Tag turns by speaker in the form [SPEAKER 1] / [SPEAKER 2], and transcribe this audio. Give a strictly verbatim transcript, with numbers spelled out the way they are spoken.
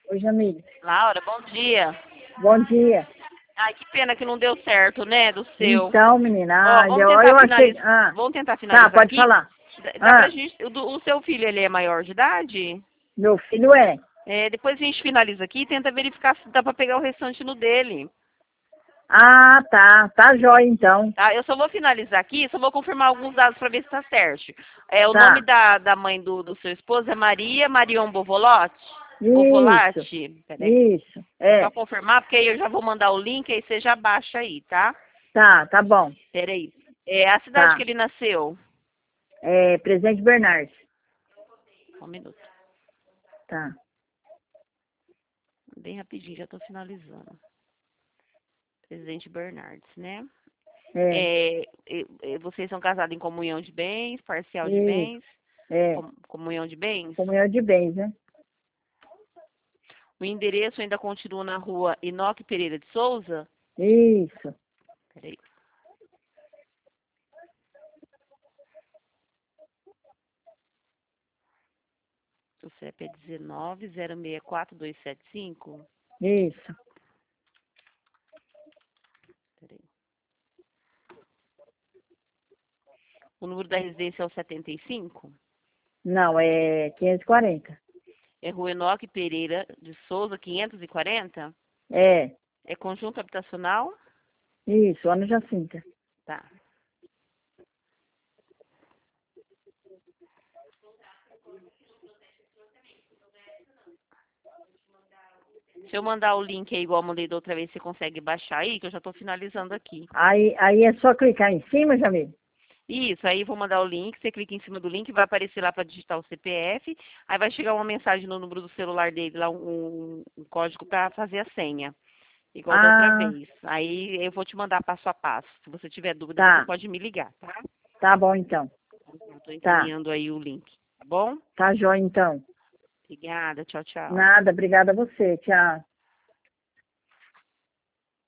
[SPEAKER 1] Oi, Jamile.
[SPEAKER 2] Laura, bom dia.
[SPEAKER 1] Bom dia.
[SPEAKER 2] Ai, que pena que não deu certo, né, do seu.
[SPEAKER 1] Então, menina,
[SPEAKER 2] Ó,
[SPEAKER 1] ah,
[SPEAKER 2] vamos
[SPEAKER 1] eu,
[SPEAKER 2] tentar
[SPEAKER 1] eu achei...
[SPEAKER 2] finalizar.
[SPEAKER 1] Ah,
[SPEAKER 2] Vamos tentar
[SPEAKER 1] tá,
[SPEAKER 2] finalizar
[SPEAKER 1] pode
[SPEAKER 2] aqui.
[SPEAKER 1] falar.
[SPEAKER 2] Dá dá pra
[SPEAKER 1] Ah,
[SPEAKER 2] gente. O, do- o seu filho, ele é maior de idade?
[SPEAKER 1] meu filho é.
[SPEAKER 2] É, depois a gente finaliza aqui e tenta verificar se dá pra pegar o restante no dele.
[SPEAKER 1] Ah, tá. Tá jóia, então.
[SPEAKER 2] Tá? Eu só vou finalizar aqui, só vou confirmar alguns dados pra ver se tá certo. É, o nome
[SPEAKER 1] Tá.
[SPEAKER 2] da, da mãe do, do seu esposo é Maria Marion Bovolotti?
[SPEAKER 1] Isso,
[SPEAKER 2] Bovolatti? Peraí.
[SPEAKER 1] isso.
[SPEAKER 2] Só
[SPEAKER 1] É.
[SPEAKER 2] confirmar, porque aí eu já vou mandar o link, aí você já baixa aí, tá?
[SPEAKER 1] Tá, tá bom.
[SPEAKER 2] Peraí. É a cidade que
[SPEAKER 1] Tá.
[SPEAKER 2] ele nasceu.
[SPEAKER 1] É, Presidente Bernardes.
[SPEAKER 2] Um minuto.
[SPEAKER 1] Tá.
[SPEAKER 2] Bem rapidinho, já tô finalizando. Presidente Bernardes, né?
[SPEAKER 1] É.
[SPEAKER 2] É, e- e vocês são casados em comunhão de bens, parcial de
[SPEAKER 1] Isso.
[SPEAKER 2] bens,
[SPEAKER 1] É.
[SPEAKER 2] com- comunhão de bens.
[SPEAKER 1] Comunhão de bens, né?
[SPEAKER 2] O endereço ainda continua na rua Enoque Pereira de Souza.
[SPEAKER 1] Isso.
[SPEAKER 2] Peraí. O C E P é dezenove zero seis quatro dois sete cinco.
[SPEAKER 1] Isso.
[SPEAKER 2] Peraí. O número da residência é o setenta e cinco.
[SPEAKER 1] Não, é quinhentos e quarenta.
[SPEAKER 2] É Rua Enoque Pereira de Souza, quinhentos e quarenta.
[SPEAKER 1] É.
[SPEAKER 2] É conjunto habitacional?
[SPEAKER 1] Isso, Ana Jacinta.
[SPEAKER 2] Tá. Se eu mandar o link aí, igual eu mandei da outra vez, você consegue baixar aí, que eu já tô finalizando aqui.
[SPEAKER 1] Aí, aí é só clicar em cima, Jamile?
[SPEAKER 2] Isso, aí eu vou mandar o link, você clica em cima do link, vai aparecer lá para digitar o C P F, aí vai chegar uma mensagem no número do celular dele, lá um, um código para fazer a senha, igual da outra
[SPEAKER 1] Ah,
[SPEAKER 2] vez. Aí eu vou te mandar passo a passo. Se você tiver dúvida, você
[SPEAKER 1] tá.
[SPEAKER 2] pode me ligar, tá?
[SPEAKER 1] Tá bom, então.
[SPEAKER 2] Estou
[SPEAKER 1] Tá.
[SPEAKER 2] encaminhando aí o link, tá bom?
[SPEAKER 1] Tá jóia, então.
[SPEAKER 2] Obrigada, tchau, tchau.
[SPEAKER 1] Nada, obrigada a você. Tchau.